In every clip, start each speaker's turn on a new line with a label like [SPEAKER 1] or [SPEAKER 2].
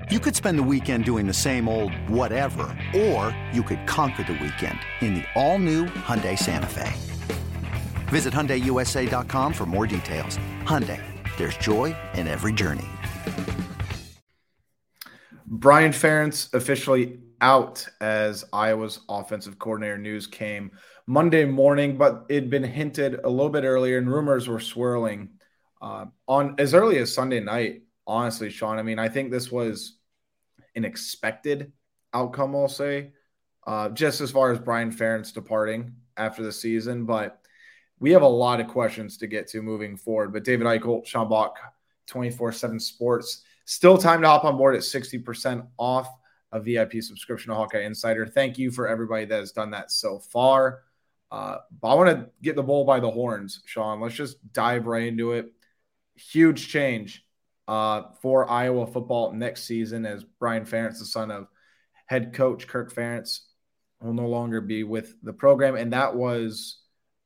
[SPEAKER 1] You could spend the weekend doing the same old whatever, or you could conquer the weekend in the all-new Hyundai Santa Fe. Visit HyundaiUSA.com for more details. Hyundai, there's joy in every journey.
[SPEAKER 2] Brian Ferentz officially out as Iowa's offensive coordinator. News came Monday morning, but it'd been hinted a little bit earlier, and rumors were swirling on as early as Sunday night. Honestly, Sean, I mean, I think this was an expected outcome, I'll say, just as far as Brian Ferentz departing after the season. But we have a lot of questions to get to moving forward. But David Eichel, Sean Bach, 24/7 Sports, still time to hop on board at 60% off a VIP subscription to Hawkeye Insider. Thank you for everybody that has done that so far. But I want to get the bull by the horns, Sean. Let's just dive right into it. Huge change for Iowa football next season, as Brian Ferentz, the son of head coach Kirk Ferentz, will no longer be with the program. And that was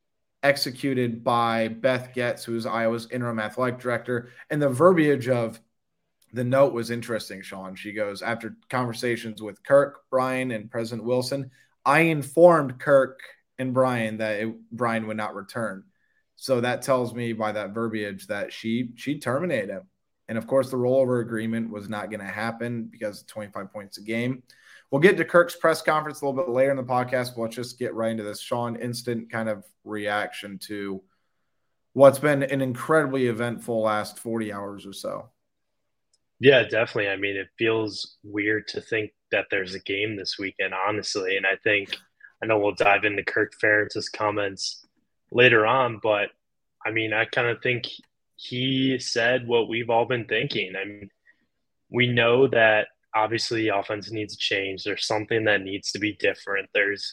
[SPEAKER 2] executed by Beth Getz, who is Iowa's interim athletic director. And the verbiage of the note was interesting, Sean. She goes, after conversations with Kirk, Brian, and President Wilson, I informed Kirk and Brian that Brian would not return. So that tells me by that verbiage that she terminated him. And, of course, the rollover agreement was not going to happen because of 25 points a game. We'll get to Kirk's press conference a little bit later in the podcast, but let's just get right into this. Sean, instant kind of reaction to what's been an incredibly eventful last 40 hours or so.
[SPEAKER 3] Yeah, definitely. I mean, it feels weird to think that there's a game this weekend, honestly. And I know we'll dive into Kirk Ferentz's comments later on, but I mean, I kind of think he said what we've all been thinking. I mean, we know that obviously offense needs to change. There's something that needs to be different. There's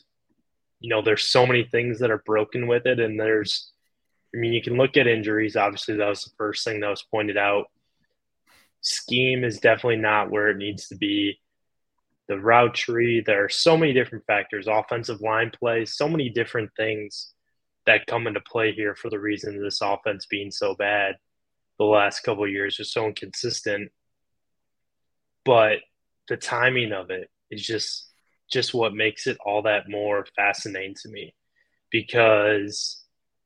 [SPEAKER 3] so many things that are broken with it. And you can look at injuries. Obviously, that was the first thing that was pointed out. Scheme is definitely not where it needs to be. The route tree, there are so many different factors, offensive line play, so many different things that come into play here for the reason of this offense being so bad the last couple of years, just so inconsistent. But the timing of it is just what makes it all that more fascinating to me. Because,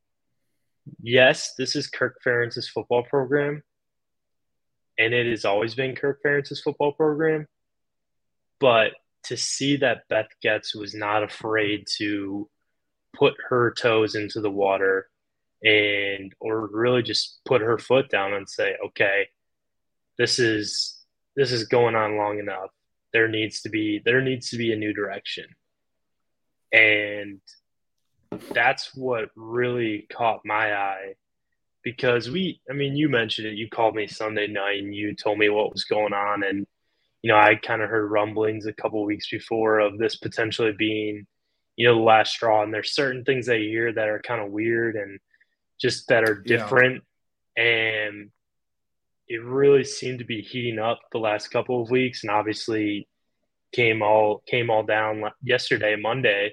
[SPEAKER 3] yes, this is Kirk Ferentz's football program, and it has always been Kirk Ferentz's football program. But to see that Beth Getz was not afraid to put her toes into the water or really just put her foot down and say, okay, this is going on long enough. There needs to be a new direction. And that's what really caught my eye, because you mentioned it. You called me Sunday night and you told me what was going on. And, I kind of heard rumblings a couple of weeks before of this potentially being, the last straw. And there's certain things that you hear that are kind of weird and just that are different. Yeah. And it really seemed to be heating up the last couple of weeks, and obviously came all down yesterday, Monday.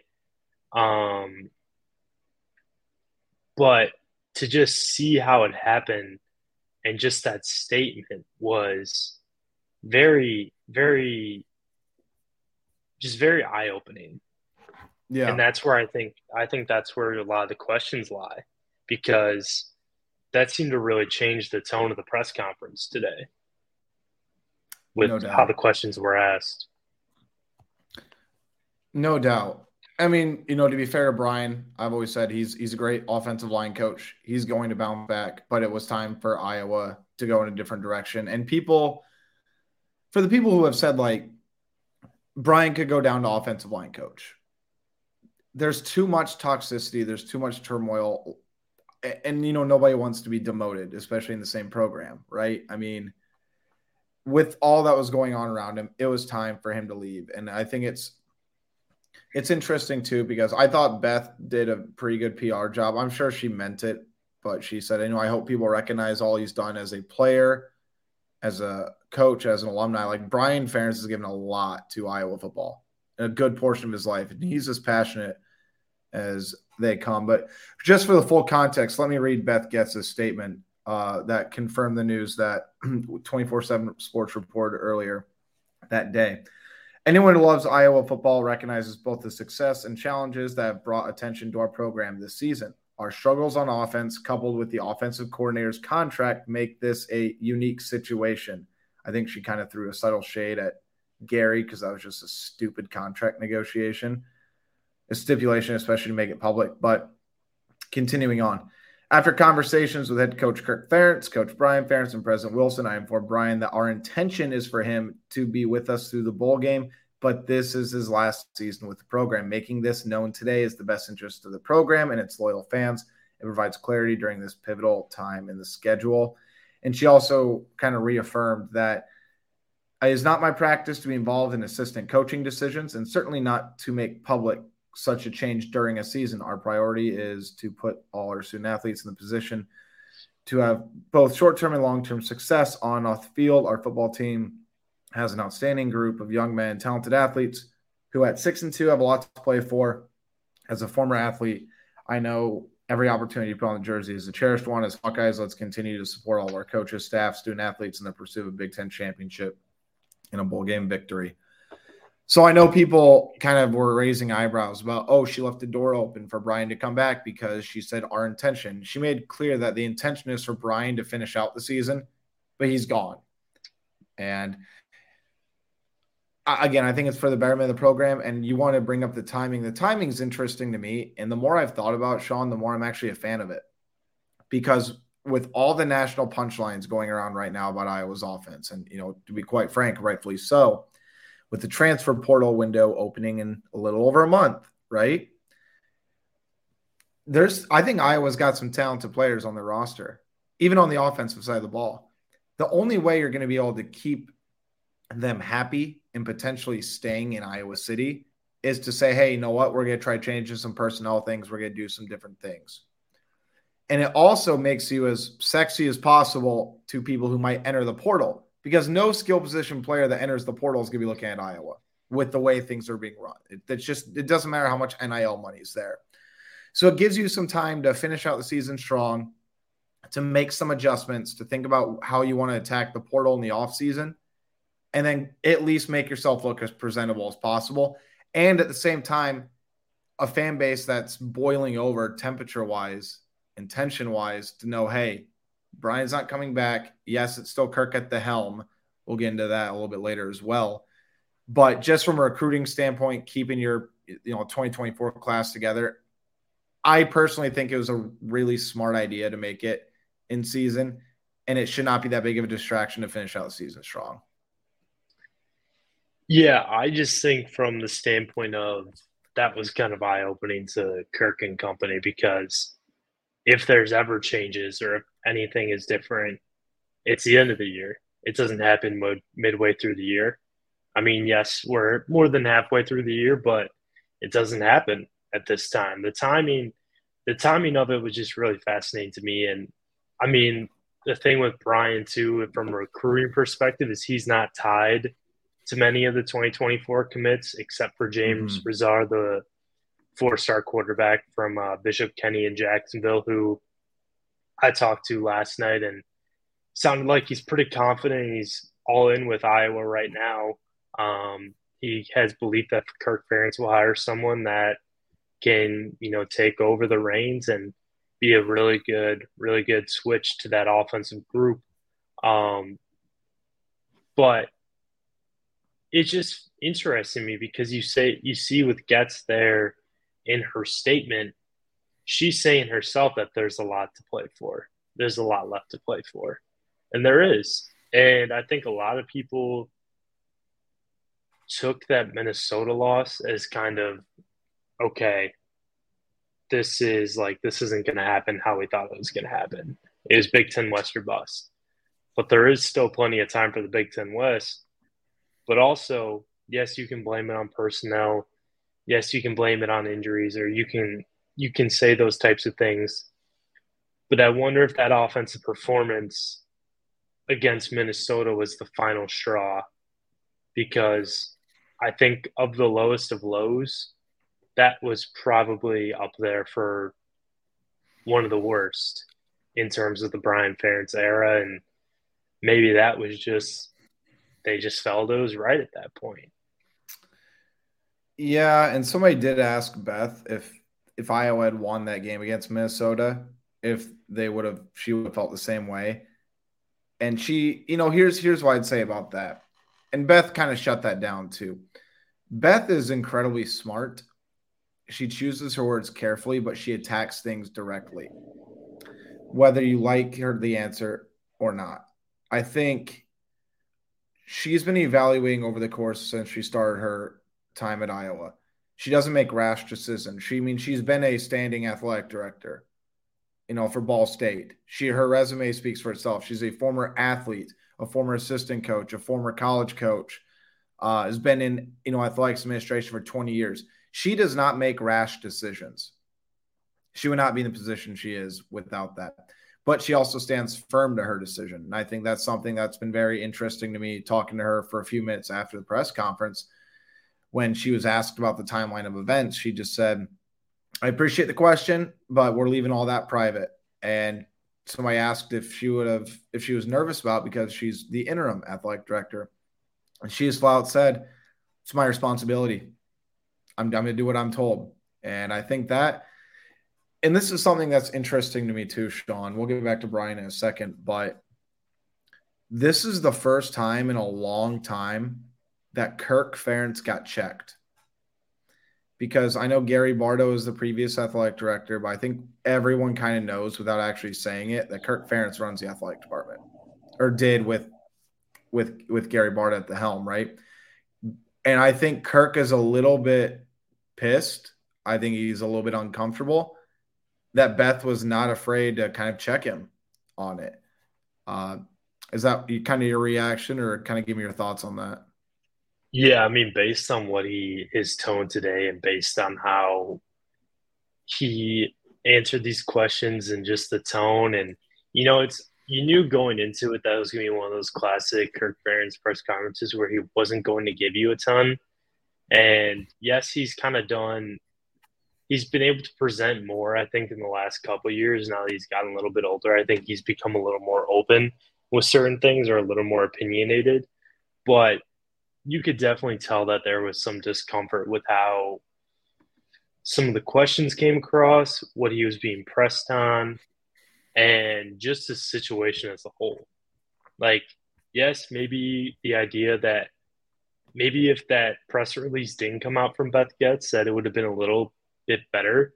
[SPEAKER 3] But to just see how it happened and just that statement was very, very, just very eye-opening. Yeah. And that's where I think that's where a lot of the questions lie, because that seemed to really change the tone of the press conference today with how the questions were asked.
[SPEAKER 2] No doubt. I mean, to be fair to Brian, I've always said he's a great offensive line coach. He's going to bounce back, but it was time for Iowa to go in a different direction. And for the people who have said, like, Brian could go down to offensive line coach, there's too much toxicity. There's too much turmoil. And, nobody wants to be demoted, especially in the same program, right? I mean, with all that was going on around him, it was time for him to leave. And I think it's interesting, too, because I thought Beth did a pretty good PR job. I'm sure she meant it, but she said, I hope people recognize all he's done as a player, as a coach, as an alumni. Like, Brian Ferentz has given a lot to Iowa football, a good portion of his life. And he's as passionate as they come. But just for the full context, let me read Beth Getz's statement that confirmed the news that 24/7 Sports reported earlier. that day. Anyone who loves Iowa football recognizes both the success and challenges that have brought attention to our program this season. Our struggles on offense, coupled with the offensive coordinator's contract, make this a unique situation. I think she kind of threw a subtle shade at Gary because that was just a stupid contract negotiation, a stipulation, especially to make it public. But continuing on. After conversations with head coach Kirk Ferentz, Coach Brian Ferentz, and President Wilson, I informed Brian that our intention is for him to be with us through the bowl game, but this is his last season with the program. Making this known today is the best interest of the program and its loyal fans. It provides clarity during this pivotal time in the schedule. And she also kind of reaffirmed that it is not my practice to be involved in assistant coaching decisions and certainly not to make public such a change during a season. Our priority is to put all our student athletes in the position to have both short-term and long-term success on off the field. Our football team has an outstanding group of young men, talented athletes who at 6-2 have a lot to play for. As a former athlete, I know every opportunity to put on the jersey is a cherished one. As Hawkeyes, let's continue to support all of our coaches, staff, student athletes in the pursuit of a Big Ten championship and a bowl game victory. So I know people kind of were raising eyebrows about, oh, she left the door open for Brian to come back because she said our intention. She made clear that the intention is for Brian to finish out the season, but he's gone. And again, I think it's for the betterment of the program, and you want to bring up the timing. The timing is interesting to me, and the more I've thought about it, Sean, the more I'm actually a fan of it. Because with all the national punchlines going around right now about Iowa's offense, and, to be quite frank, rightfully so, with the transfer portal window opening in a little over a month, right? I think Iowa's got some talented players on their roster, even on the offensive side of the ball. The only way you're going to be able to keep them happy and potentially staying in Iowa City is to say, hey, you know what? We're going to try changing some personnel things. We're going to do some different things. And it also makes you as sexy as possible to people who might enter the portal, because no skill position player that enters the portal is going to be looking at Iowa with the way things are being run. It doesn't matter how much NIL money is there. So it gives you some time to finish out the season strong, to make some adjustments, to think about how you want to attack the portal in the offseason, and then at least make yourself look as presentable as possible. And at the same time, a fan base that's boiling over temperature-wise and tension-wise to know, hey, Brian's not coming back. Yes, it's still Kirk at the helm. We'll get into that a little bit later as well. But just from a recruiting standpoint, keeping your 2024 class together, I personally think it was a really smart idea to make it in season, and it should not be that big of a distraction to finish out the season strong.
[SPEAKER 3] Yeah, I just think from the standpoint of that was kind of eye-opening to Kirk and company, because if there's ever changes or if anything is different, it's the end of the year. It doesn't happen midway through the year. I mean, yes, we're more than halfway through the year, but it doesn't happen at this time. The timing of it was just really fascinating to me. And I mean, the thing with Brian too, from a recruiting perspective, is he's not tied to many of the 2024 commits, except for James Rizar, the 4-star quarterback from Bishop Kenny in Jacksonville, who I talked to last night and sounded like he's pretty confident. He's all in with Iowa right now. He has belief that Kirk Ferentz will hire someone that can, take over the reins and be a really good switch to that offensive group. But it's just interesting to me because you see with Getz there in her statement, she's saying herself that there's a lot to play for. There's a lot left to play for. And there is. And I think a lot of people took that Minnesota loss as kind of, okay, this isn't going to happen how we thought it was going to happen. It was Big Ten West or bust. But there is still plenty of time for the Big Ten West. But also, yes, you can blame it on personnel. Yes, you can blame it on injuries, or you can say those types of things. But I wonder if that offensive performance against Minnesota was the final straw, because I think of the lowest of lows, that was probably up there for one of the worst in terms of the Brian Ferentz era. And maybe that was just they just felt it was right at that point.
[SPEAKER 2] Yeah, and somebody did ask Beth if Iowa had won that game against Minnesota, if she would have felt the same way. And she, here's what I'd say about that. And Beth kind of shut that down too. Beth is incredibly smart. She chooses her words carefully, but she attacks things directly, whether you like the answer or not. I think she's been evaluating over the course since she started her time at Iowa. She doesn't make rash decisions. She's been a standing athletic director, for Ball State. Her resume speaks for itself. She's a former athlete, a former assistant coach, a former college coach, has been in, athletics administration for 20 years. She does not make rash decisions. She would not be in the position she is without that. But she also stands firm to her decision. And I think that's something that's been very interesting to me, talking to her for a few minutes after the press conference. When she was asked about the timeline of events, she just said, I appreciate the question, but we're leaving all that private. And somebody asked if she was nervous about it because she's the interim athletic director. And she just flat out said, it's my responsibility. I'm going to do what I'm told. And I think that, and this is something that's interesting to me too, Sean. We'll get back to Brian in a second, but this is the first time in a long time that Kirk Ferentz got checked. Because I know Gary Bardo is the previous athletic director, but I think everyone kind of knows without actually saying it that Kirk Ferentz runs the athletic department, or did with Gary Bardo at the helm, right? And I think Kirk is a little bit pissed. I think he's a little bit uncomfortable that Beth was not afraid to kind of check him on it. Is that kind of your reaction, or kind of give me your thoughts on that?
[SPEAKER 3] Yeah, I mean, based on his tone today and based on how he answered these questions and just the tone, and you knew going into it that it was going to be one of those classic Kirk Ferentz press conferences where he wasn't going to give you a ton. And yes, he's been able to present more, I think, in the last couple of years. Now that he's gotten a little bit older, I think he's become a little more open with certain things, or a little more opinionated. But you could definitely tell that there was some discomfort with how some of the questions came across, what he was being pressed on, and just the situation as a whole. Like, yes, maybe the idea that maybe if that press release didn't come out from Beth Goetz, that it would have been a little bit better.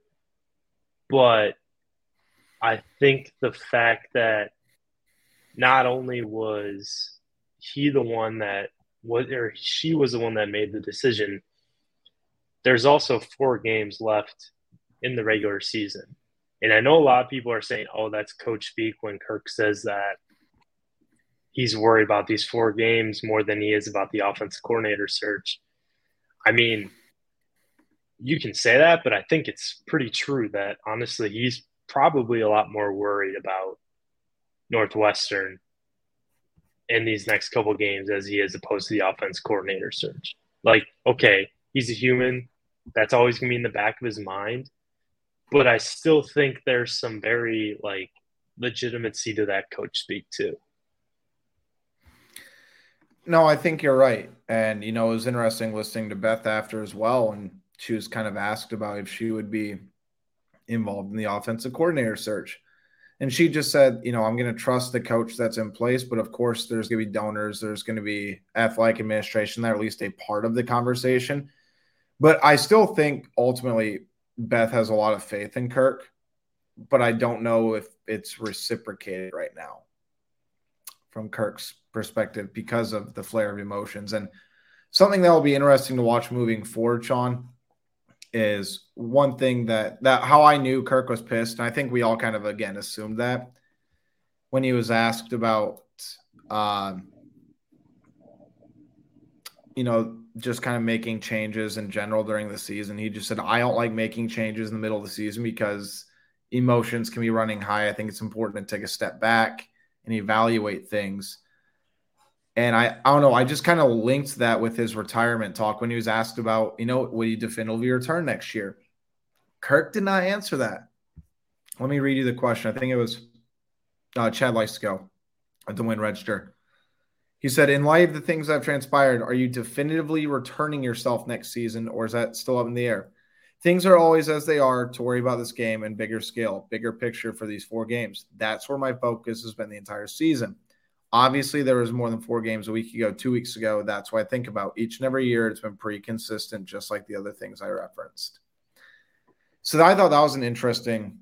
[SPEAKER 3] But I think the fact that not only was he the one that she was the one that made the decision, there's also 4 games left in the regular season. And I know a lot of people are saying, oh, that's coach speak when Kirk says that he's worried about these 4 games more than he is about the offensive coordinator search. I mean, you can say that, but I think it's pretty true that, honestly, he's probably a lot more worried about Northwestern in these next couple games as he is opposed to the offense coordinator search. Like, okay, he's a human. That's always going to be in the back of his mind. But I still think there's some very, legitimacy to that coach speak too.
[SPEAKER 2] No, I think you're right. And, it was interesting listening to Beth after as well. And she was kind of asked about if she would be involved in the offensive coordinator search. And she just said, I'm going to trust the coach that's in place. But of course, there's going to be donors. There's going to be athletic administration that are at least a part of the conversation. But I still think ultimately Beth has a lot of faith in Kirk. But I don't know if it's reciprocated right now from Kirk's perspective because of the flare of emotions. And something that will be interesting to watch moving forward, Sean, is one thing that how I knew Kirk was pissed, and I think we all kind of, again, assumed that when he was asked about, just kind of making changes in general during the season. He just said, I don't like making changes in the middle of the season because emotions can be running high. I think it's important to take a step back and evaluate things. And I don't know, I just kind of linked that with his retirement talk when he was asked about, would he definitively return next year? Kirk did not answer that. Let me read you the question. I think it was Chad Leistiko at the Win Register. He said, in light of the things that have transpired, are you definitively returning yourself next season, or is that still up in the air? Things are always as they are to worry about this game and bigger scale, bigger picture for these 4 games. That's where my focus has been the entire season. Obviously, there was more than 4 games a week ago, 2 weeks ago. That's what I think about each and every year. It's been pretty consistent, just like the other things I referenced. So I thought that was an interesting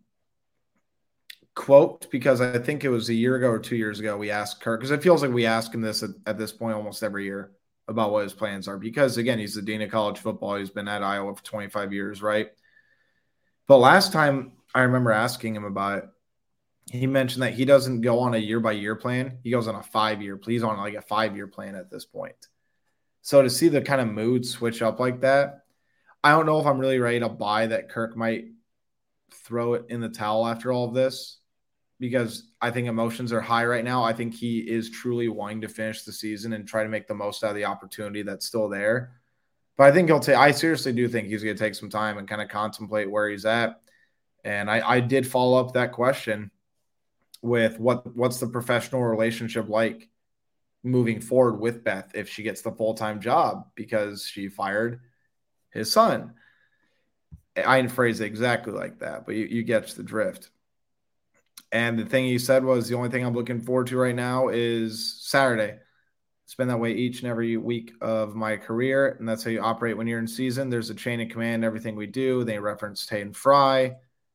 [SPEAKER 2] quote, because I think it was a year ago or 2 years ago we asked Kirk, because it feels like we ask him this at this point almost every year about what his plans are, because again, he's the dean of college football. He's been at Iowa for 25 years, right? But last time I remember asking him about it, he mentioned that he doesn't go on a year-by-year plan. He goes on a 5-year. He's on like a 5-year plan at this point. So to see the kind of mood switch up like that, I don't know if I'm really ready to buy that Kirk might throw it in the towel after all of this, because I think emotions are high right now. I think he is truly wanting to finish the season and try to make the most out of the opportunity that's still there. But I think I seriously do think he's going to take some time and kind of contemplate where he's at. And I did follow up that question with what's the professional relationship like moving forward with Beth if she gets the full-time job, because she fired his son. I didn't phrase it exactly like that, but you get the drift. And the thing he said was, the only thing I'm looking forward to right now is Saturday. It's been that way each and every week of my career, and that's how you operate when you're in season. There's a chain of command, everything we do. They referenced Hayden Fry.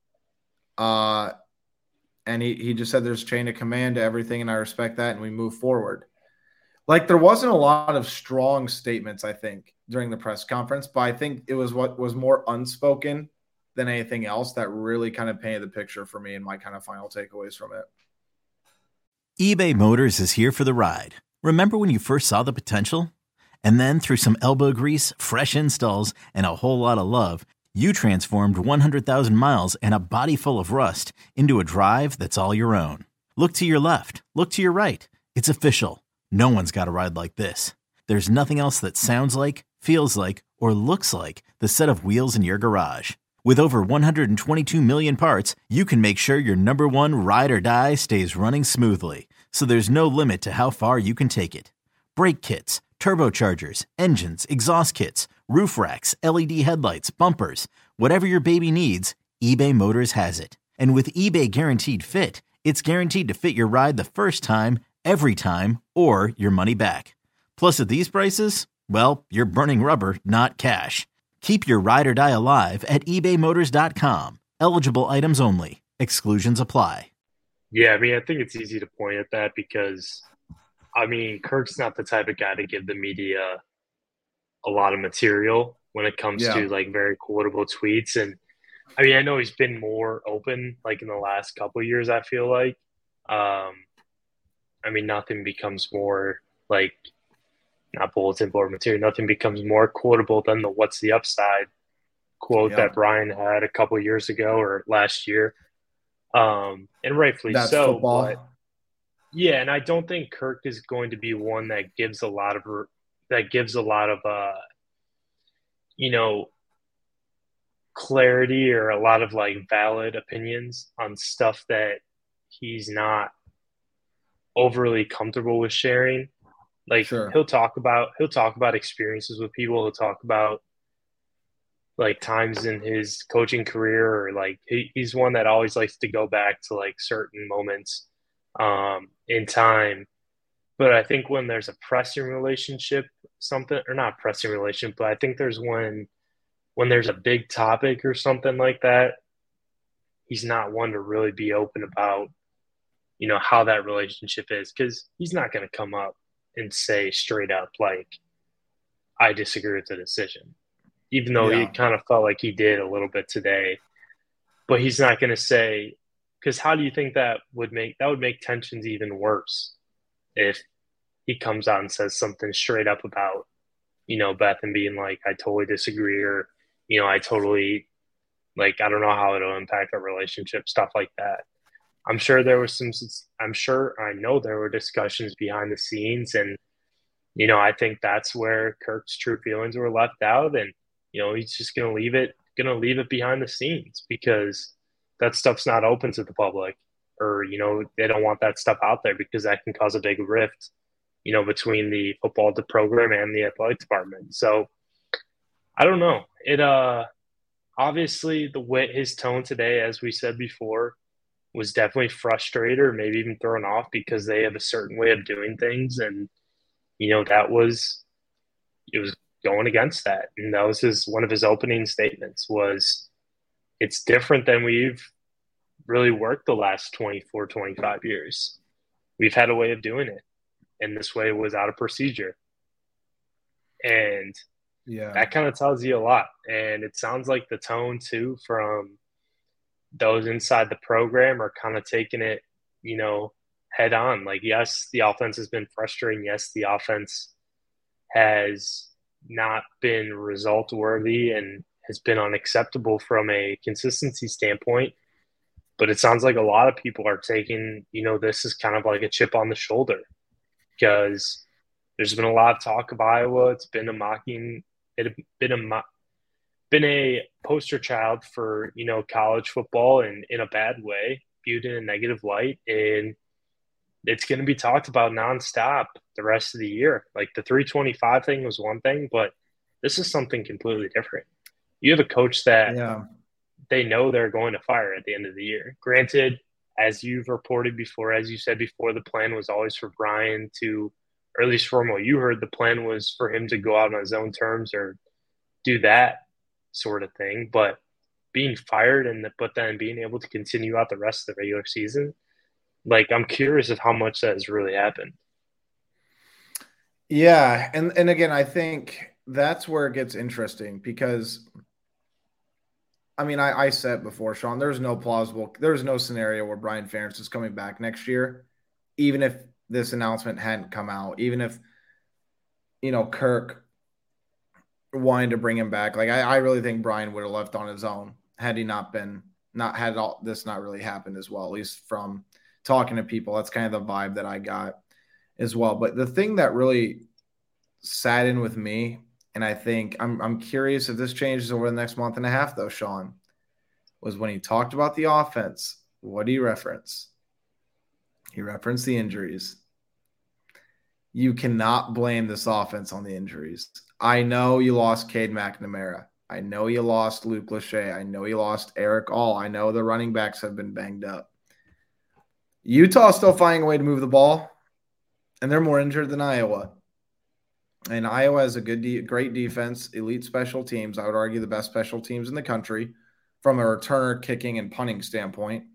[SPEAKER 2] And he just said there's a chain of command to everything, and I respect that, and we move forward. Like, there wasn't a lot of strong statements, I think, during the press conference, but I think it was what was more unspoken than anything else that really kind of painted the picture for me and my kind of final takeaways from it.
[SPEAKER 4] eBay Motors is here for the ride. Remember when you first saw the potential? And then through some elbow grease, fresh installs, and a whole lot of love, you transformed 100,000 miles and a body full of rust into a drive that's all your own. Look to your left. Look to your right. It's official. No one's got a ride like this. There's nothing else that sounds like, feels like, or looks like the set of wheels in your garage. With over 122 million parts, you can make sure your number one ride or die stays running smoothly, so there's no limit to how far you can take it. Brake kits, turbochargers, engines, exhaust kits, roof racks, LED headlights, bumpers, whatever your baby needs, eBay Motors has it. And with eBay Guaranteed Fit, it's guaranteed to fit your ride the first time, every time, or your money back. Plus, at these prices, well, you're burning rubber, not cash. Keep your ride or die alive at ebaymotors.com. Eligible items only. Exclusions apply.
[SPEAKER 3] Yeah, I mean, I think it's easy to point at that because, I mean, Kirk's not the type of guy to give the media a lot of material when it comes to, like, very quotable tweets. And, I mean, I know he's been more open, like, in the last couple of years, I feel like. I mean, nothing becomes more, like, not bulletin board material, nothing becomes more quotable than the "what's the upside" quote that Brian had a couple years ago or last year. And rightfully
[SPEAKER 2] That's
[SPEAKER 3] so.
[SPEAKER 2] Football.
[SPEAKER 3] But yeah, and I don't think Kirk is going to be one that gives a lot of you know, clarity or a lot of like valid opinions on stuff that he's not overly comfortable with sharing. Like,
[SPEAKER 2] Sure.
[SPEAKER 3] he'll talk about experiences with people. He'll talk about like times in his coaching career, or like he's one that always likes to go back to like certain moments in time. But I think when there's a pressing relationship, something, or not pressing relationship, but I think there's when there's a big topic or something like that, he's not one to really be open about, you know, how that relationship is, because he's not going to come up and say straight up, like, I disagree with the decision, even though he kind of felt like he did a little bit today. But he's not going to say, because how do you think that would make tensions even worse if he comes out and says something straight up about, you know, Beth, and being like, I totally disagree, or, you know, I totally, like, I don't know how it'll impact our relationship, stuff like that. I know there were discussions behind the scenes, and, you know, I think that's where Kirk's true feelings were left out, and, you know, he's just going to leave it behind the scenes because that stuff's not open to the public, or, you know, they don't want that stuff out there because that can cause a big rift between the football program and the athletic department. So I don't know. It obviously the way his tone today, as we said before, was definitely frustrated or maybe even thrown off because they have a certain way of doing things, and it was going against that, and that was one of his opening statements was it's different than we've really worked the last 24, 25 years. We've had a way of doing it, and this way was out of procedure. And that kind of tells you a lot. And it sounds like the tone, too, from those inside the program are kind of taking it, head on. Like, yes, the offense has been frustrating. Yes, the offense has not been result worthy and has been unacceptable from a consistency standpoint. But it sounds like a lot of people are taking, this is kind of like a chip on the shoulder because there's been a lot of talk of Iowa. It's been been a poster child for, college football and in a bad way, viewed in a negative light. And it's going to be talked about nonstop the rest of the year. Like the 325 thing was one thing, but this is something completely different. You have a coach that they know they're going to fire at the end of the year. Granted, as you've reported before, as you said before, the plan was always for Brian to, or at least from what you heard, the plan was for him to go out on his own terms or do that sort of thing. But being fired but then being able to continue out the rest of the regular season, like I'm curious of how much that has really happened.
[SPEAKER 2] Yeah, and again, I think that's where it gets interesting because – I mean, I said before, Sean, there's no scenario where Brian Ferentz is coming back next year, even if this announcement hadn't come out, even if, Kirk wanted to bring him back. Like, I really think Brian would have left on his own had he not really happened as well, at least from talking to people. That's kind of the vibe that I got as well. But the thing that really sat in with me, and I think I'm curious if this changes over the next month and a half, though, Sean, was when he talked about the offense. What did he reference? He referenced the injuries. You cannot blame this offense on the injuries. I know you lost Cade McNamara. I know you lost Luke Lachey. I know you lost Eric All. I know the running backs have been banged up. Utah's still finding a way to move the ball, and they're more injured than Iowa. And Iowa has a great defense, elite special teams. I would argue the best special teams in the country from a returner, kicking, and punting standpoint.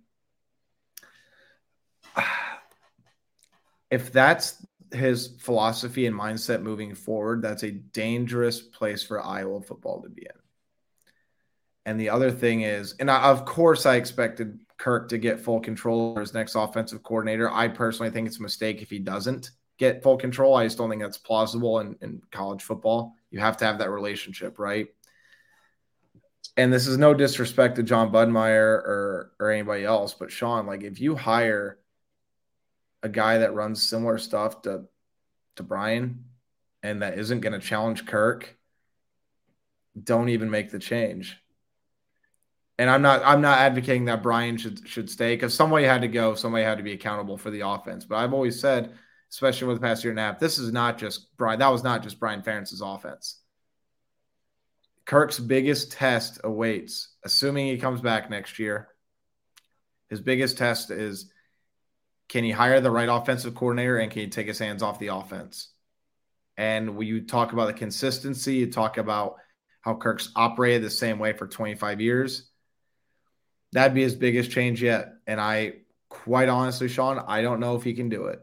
[SPEAKER 2] If that's his philosophy and mindset moving forward, that's a dangerous place for Iowa football to be in. And the other thing is, of course I expected Kirk to get full control over his next offensive coordinator. I personally think it's a mistake if he doesn't get full control. I just don't think that's plausible in college football. You have to have that relationship, right? And this is no disrespect to John Budmeyer or anybody else, but Sean, like if you hire a guy that runs similar stuff to Brian and that isn't going to challenge Kirk, don't even make the change. And I'm not advocating that Brian should stay because somebody had to go, somebody had to be accountable for the offense. But I've always said, especially with the past year and a half, this is not just Brian. That was not just Brian Ferentz's offense. Kirk's biggest test awaits, assuming he comes back next year. His biggest test is, can he hire the right offensive coordinator and can he take his hands off the offense? And when you talk about the consistency, you talk about how Kirk's operated the same way for 25 years, that'd be his biggest change yet. And I, quite honestly, Sean, I don't know if he can do it.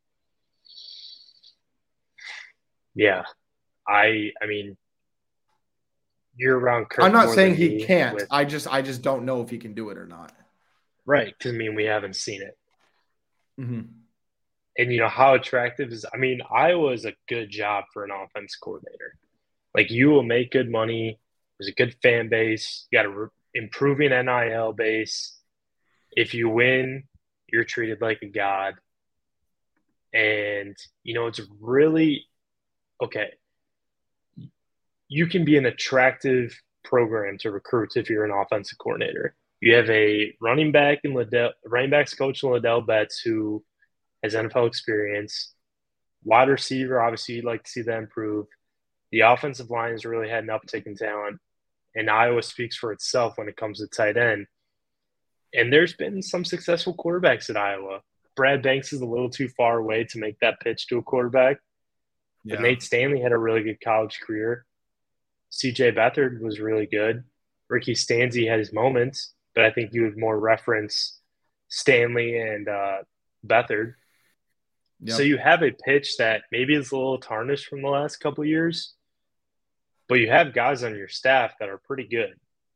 [SPEAKER 2] Yeah.
[SPEAKER 3] I mean, you're around Kirk.
[SPEAKER 2] I'm not saying he can't. I just don't know if he can do it or not.
[SPEAKER 3] Right. Because, we haven't seen it.
[SPEAKER 2] Mm-hmm.
[SPEAKER 3] And, how attractive is – Iowa is a good job for an offense coordinator. Like, you will make good money. There's a good fan base. You got a improving NIL base. If you win, you're treated like a god. And, it's really – okay, you can be an attractive program to recruit if you're an offensive coordinator. You have a running backs coach in Liddell Betts who has NFL experience. Wide receiver, obviously, you'd like to see that improve. The offensive line has really had an uptick in talent, and Iowa speaks for itself when it comes to tight end. And there's been some successful quarterbacks at Iowa. Brad Banks is a little too far away to make that pitch to a quarterback. But Nate Stanley had a really good college career. C.J. Beathard was really good. Ricky Stanzi had his moments, but I think you would more reference Stanley and Beathard. Yep. So you have a pitch that maybe is a little tarnished from the last couple of years, but you have guys on your staff that are pretty good.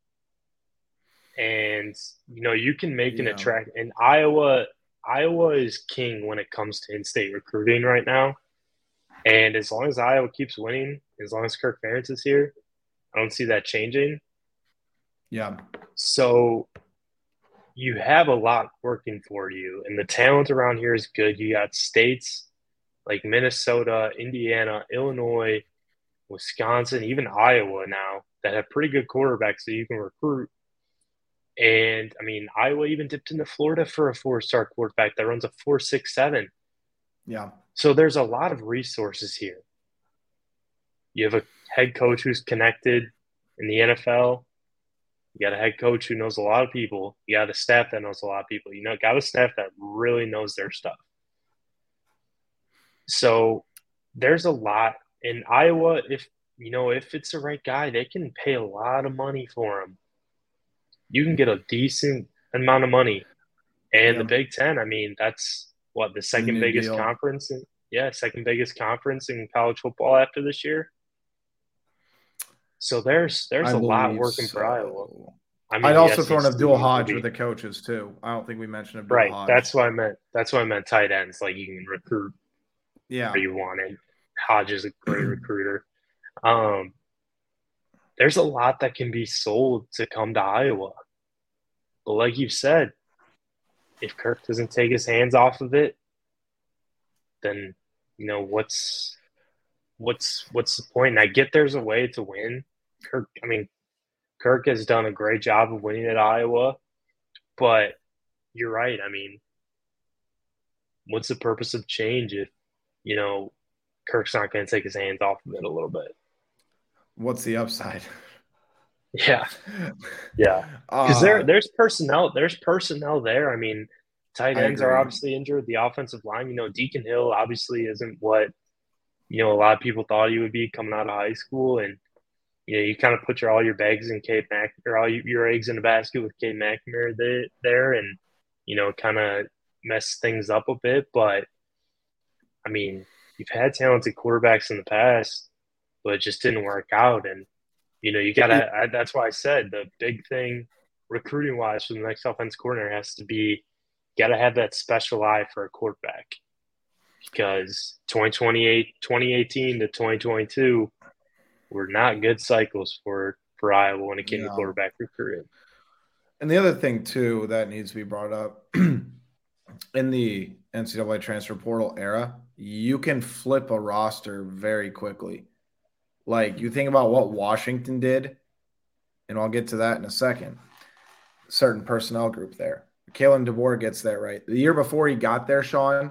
[SPEAKER 3] And, you can make an attract. And Iowa is king when it comes to in-state recruiting right now. And as long as Iowa keeps winning, as long as Kirk Ferentz is here, I don't see that changing.
[SPEAKER 2] Yeah.
[SPEAKER 3] So you have a lot working for you, and the talent around here is good. You got states like Minnesota, Indiana, Illinois, Wisconsin, even Iowa now that have pretty good quarterbacks that you can recruit. And, Iowa even dipped into Florida for a 4-star quarterback that runs a 4.67.
[SPEAKER 2] Yeah.
[SPEAKER 3] So there's a lot of resources here. You have a head coach who's connected in the NFL. You got a head coach who knows a lot of people. You got a staff that knows a lot of people. Got a staff that really knows their stuff. So there's a lot. In Iowa, if it's the right guy, they can pay a lot of money for him. You can get a decent amount of money. And the Big Ten, that's the second biggest conference. Second biggest conference in college football after this year. So there's a lot working for Iowa.
[SPEAKER 2] I'd also throw in Abdul Hodge with the coaches too. I don't think we mentioned Abdul Hodge.
[SPEAKER 3] That's what I meant. That's what I meant. Tight ends, like you can recruit.
[SPEAKER 2] Yeah,
[SPEAKER 3] where you wanted. Hodge is a great recruiter. There's a lot that can be sold to come to Iowa, but like you've said, if Kirk doesn't take his hands off of it, then what's the point? And I get there's a way to win. Kirk has done a great job of winning at Iowa, but you're right. What's the purpose of change if, Kirk's not going to take his hands off of it a little bit?
[SPEAKER 2] What's the upside?
[SPEAKER 3] Yeah. Because there's personnel. There's personnel there. Tight ends are obviously injured. The offensive line, Deacon Hill obviously isn't what, a lot of people thought he would be coming out of high school. And, you kind of put all your eggs in all your eggs in a basket with Cade McNamara there and, kind of mess things up a bit. But, you've had talented quarterbacks in the past, but it just didn't work out. And, you got to – that's why I said the big thing recruiting-wise for the next offensive coordinator has to be got to have that special eye for a quarterback. Because 2018 to 2022 were not good cycles for Iowa when it came to quarterback recruiting.
[SPEAKER 2] And the other thing, too, that needs to be brought up, in the NCAA transfer portal era, you can flip a roster very quickly. Like, you think about what Washington did, and I'll get to that in a second, certain personnel group there. Kalen DeBoer gets there, right? The year before he got there, Sean,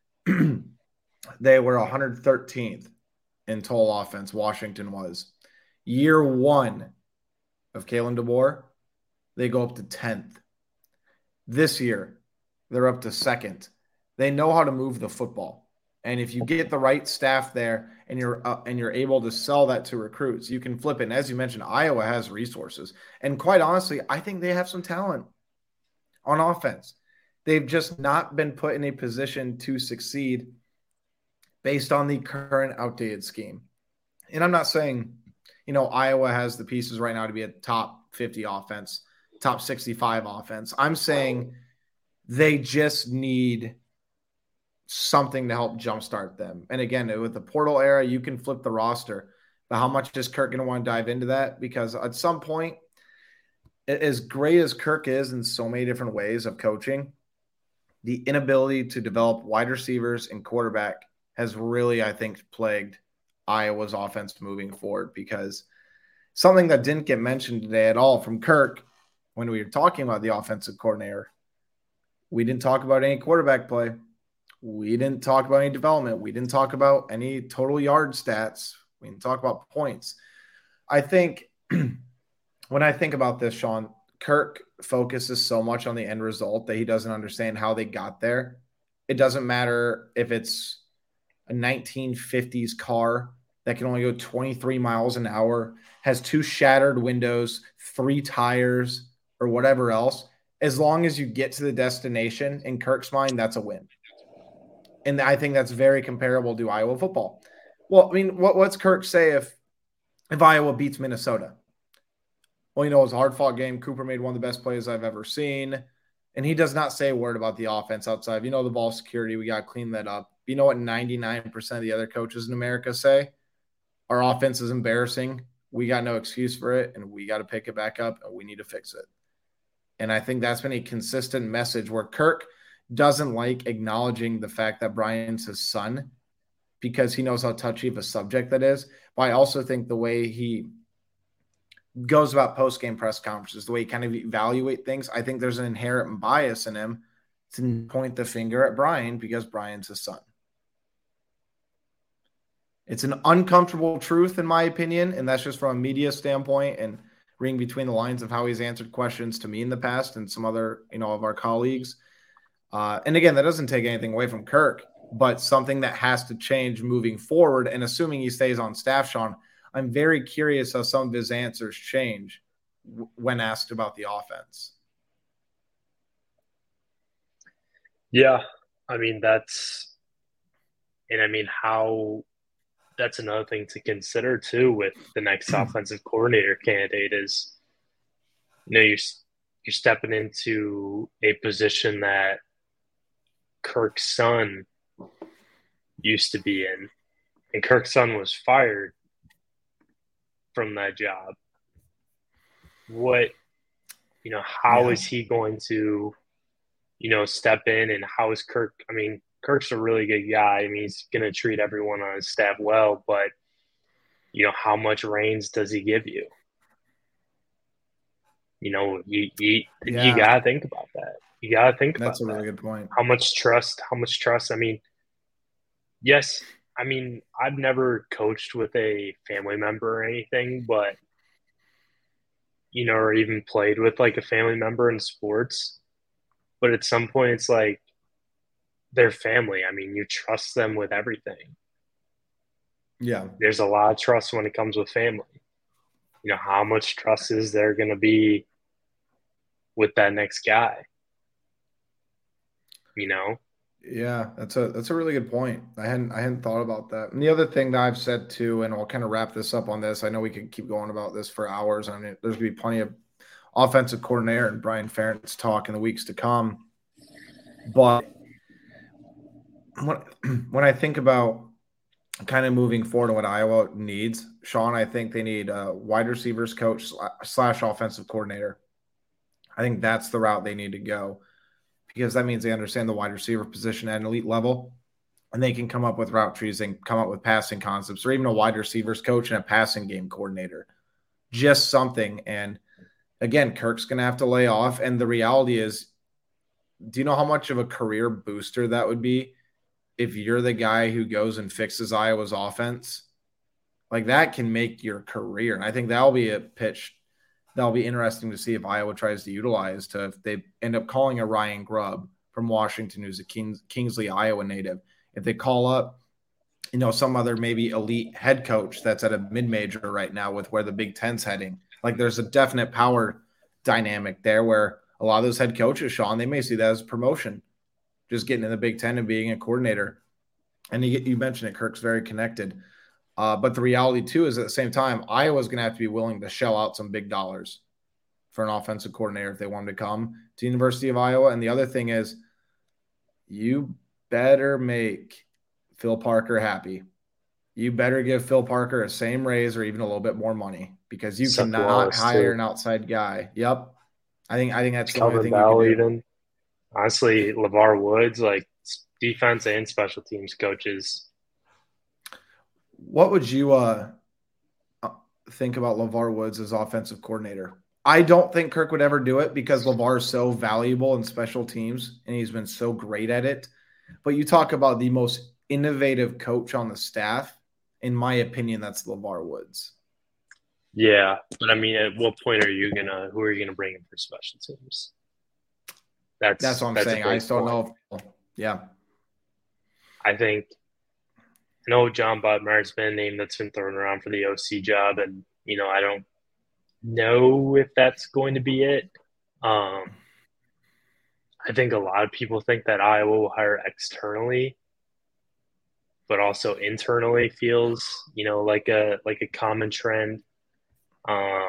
[SPEAKER 2] they were 113th in total offense. Washington was. Year one of Kalen DeBoer, they go up to 10th. This year, they're up to 2nd. They know how to move the football. And if you get the right staff there and you're able to sell that to recruits, you can flip it. And as you mentioned, Iowa has resources. And quite honestly, I think they have some talent on offense. They've just not been put in a position to succeed based on the current outdated scheme. And I'm not saying, Iowa has the pieces right now to be a top 50 offense, top 65 offense. I'm saying they just need something to help jumpstart them. And again, with the portal era, you can flip the roster. But how much is Kirk going to want to dive into that? Because at some point, as great as Kirk is in so many different ways of coaching, the inability to develop wide receivers and quarterback has really, I think, plagued Iowa's offense moving forward. Because something that didn't get mentioned today at all from Kirk when we were talking about the offensive coordinator, we didn't talk about any quarterback play. We didn't talk about any development. We didn't talk about any total yard stats. We didn't talk about points. I think when I think about this, Sean, Kirk focuses so much on the end result that he doesn't understand how they got there. It doesn't matter if it's a 1950s car that can only go 23 miles an hour, has 2 shattered windows, 3 tires, or whatever else. As long as you get to the destination, in Kirk's mind, that's a win. And I think that's very comparable to Iowa football. Well, I mean, what's Kirk say if Iowa beats Minnesota? Well, it was a hard-fought game. Cooper made one of the best plays I've ever seen. And he does not say a word about the offense outside. The ball security, we got to clean that up. You know what 99% of the other coaches in America say? Our offense is embarrassing. We got no excuse for it, and we got to pick it back up, and we need to fix it. And I think that's been a consistent message where Kirk doesn't like acknowledging the fact that Brian's his son because he knows how touchy of a subject that is. But I also think the way he goes about post-game press conferences, the way he kind of evaluate things, I think there's an inherent bias in him to point the finger at Brian because Brian's his son. It's an uncomfortable truth, in my opinion, and that's just from a media standpoint and reading between the lines of how he's answered questions to me in the past and some other, of our colleagues. And again, that doesn't take anything away from Kirk, but something that has to change moving forward. And assuming he stays on staff, Sean, I'm very curious how some of his answers change when asked about the offense.
[SPEAKER 3] Yeah, that's another thing to consider too with the next offensive coordinator candidate is, you're stepping into a position that Kirk's son used to be in, and Kirk's son was fired from that job. How is he going to, step in, and how is Kirk? Kirk's a really good guy. He's going to treat everyone on his staff well, but, how much reins does he give you? You got to think about that. You got to think about that.
[SPEAKER 2] That's a really good point.
[SPEAKER 3] How much trust? Yes, I've never coached with a family member or anything, but, or even played with like a family member in sports. But at some point, it's like their family. You trust them with everything.
[SPEAKER 2] Yeah.
[SPEAKER 3] There's a lot of trust when it comes with family. How much trust is there going to be with that next guy?
[SPEAKER 2] Yeah, that's a really good point. I hadn't thought about that. And the other thing that I've said too, and I'll kind of wrap this up on this. I know we could keep going about this for hours. There's going to be plenty of offensive coordinator and Brian Ferentz talk in the weeks to come. But when I think about kind of moving forward and what Iowa needs, Sean, I think they need a wide receivers coach / offensive coordinator. I think that's the route they need to go, because that means they understand the wide receiver position at an elite level, and they can come up with route trees and come up with passing concepts, or even a wide receivers coach and a passing game coordinator. Just something. And again, Kirk's going to have to lay off. And the reality is, do you know how much of a career booster that would be if you're the guy who goes and fixes Iowa's offense? Like, that can make your career. And I think that'll be a pitch that'll be interesting to see if Iowa tries to utilize if they end up calling a Ryan Grubb from Washington, who's a Kingsley, Iowa native. If they call up, some other maybe elite head coach that's at a mid-major right now with where the Big Ten's heading. Like, there's a definite power dynamic there where a lot of those head coaches, Sean, they may see that as promotion, just getting in the Big Ten and being a coordinator. And you mentioned it, Kirk's very connected. But the reality, too, is at the same time, Iowa's going to have to be willing to shell out some big dollars for an offensive coordinator if they want him to come to the University of Iowa. And the other thing is, you better make Phil Parker happy. You better give Phil Parker a same raise or even a little bit more money, because you cannot hire an outside guy. Yep. I think that's the only thing you can do.
[SPEAKER 3] Even. Honestly, LeVar Woods, like defense and special teams coaches.
[SPEAKER 2] What would you think about LeVar Woods as offensive coordinator? I don't think Kirk would ever do it because LeVar is so valuable in special teams and he's been so great at it But you talk about the most innovative coach on the staff. In my opinion, that's LeVar Woods.
[SPEAKER 3] Yeah, but I mean, at what point who are you gonna bring in for special teams?
[SPEAKER 2] That's what I'm saying. I just don't know. Yeah.
[SPEAKER 3] I know John Budmeyer's been a name that's been thrown around for the OC job, and I don't know if that's going to be it. I think a lot of people think that Iowa will hire externally, but also internally feels, like a common trend. I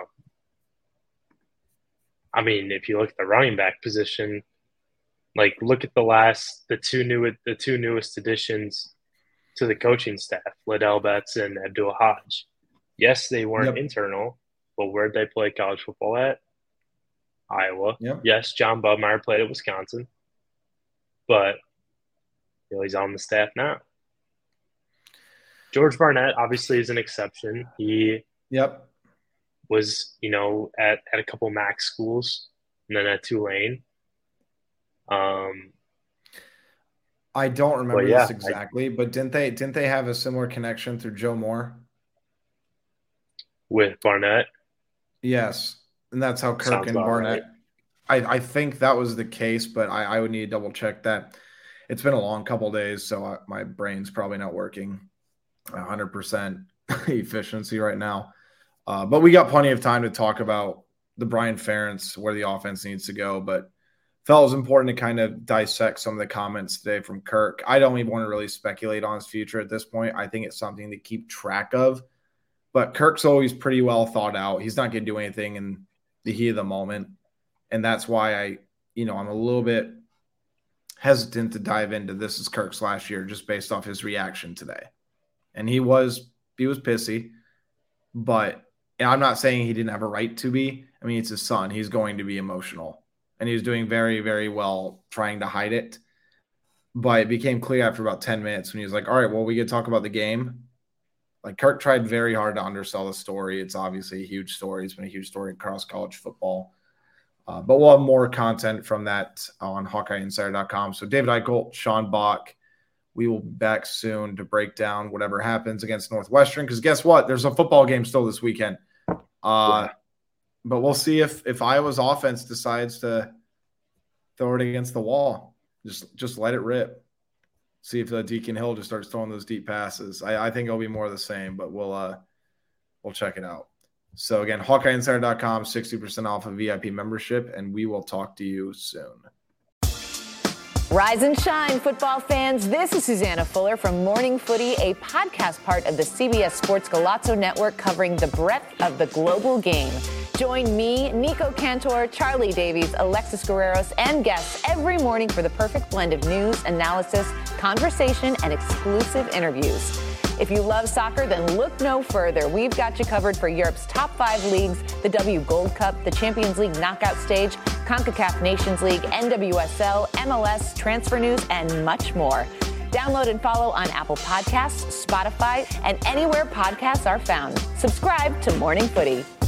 [SPEAKER 3] mean, if you look at the running back position, like look at the two newest additions to the coaching staff, Liddell Betts and Abdul Hodge. Yes, they weren't internal, but where'd they play college football at? Iowa.
[SPEAKER 2] Yep.
[SPEAKER 3] Yes, John Budmeyer played at Wisconsin, but he's on the staff now. George Barnett obviously is an exception. He was, at a couple MAC schools and then at Tulane.
[SPEAKER 2] I don't remember this exactly, but didn't they have a similar connection through Joe Moore
[SPEAKER 3] with Barnett?
[SPEAKER 2] Yes, and that's how Kirk and Barnett. Right. I think that was the case, but I would need to double check that. It's been a long couple of days, so my brain's probably not working 100% efficiency right now. But we got plenty of time to talk about the Brian Ferentz, where the offense needs to go. But felt it was important to kind of dissect some of the comments today from Kirk. I don't even want to really speculate on his future at this point. I think it's something to keep track of. But Kirk's always pretty well thought out. He's not going to do anything in the heat of the moment. And that's why I'm a little bit hesitant to dive into this is Kirk's last year just based off his reaction today. And he was pissy, but I'm not saying he didn't have a right to be. I mean, it's his son. He's going to be emotional. And he was doing very, very well trying to hide it. But it became clear after about 10 minutes when he was like, all right, well, we could talk about the game. Like, Kirk tried very hard to undersell the story. It's obviously a huge story. It's been a huge story across college football. But we'll have more content from that on HawkeyeInsider.com. So David Eichel, Sean Bach, we will be back soon to break down whatever happens against Northwestern. Because guess what? There's a football game still this weekend. But we'll see if Iowa's offense decides to throw it against the wall. Just let it rip. See if Deacon Hill just starts throwing those deep passes. I think it'll be more of the same, but we'll check it out. So again, HawkeyeInsider.com, 60% off a VIP membership, and we will talk to you soon.
[SPEAKER 5] Rise and shine, football fans. This is Susanna Fuller from Morning Footy, a podcast part of the CBS Sports Golazo Network covering the breadth of the global game. Join me, Nico Cantor, Charlie Davies, Alexis Guerreros, and guests every morning for the perfect blend of news, analysis, conversation, and exclusive interviews. If you love soccer, then look no further. We've got you covered for Europe's top 5 leagues, the W Gold Cup, the Champions League knockout stage, CONCACAF Nations League, NWSL, MLS, transfer news, and much more. Download and follow on Apple Podcasts, Spotify, and anywhere podcasts are found. Subscribe to Morning Footy.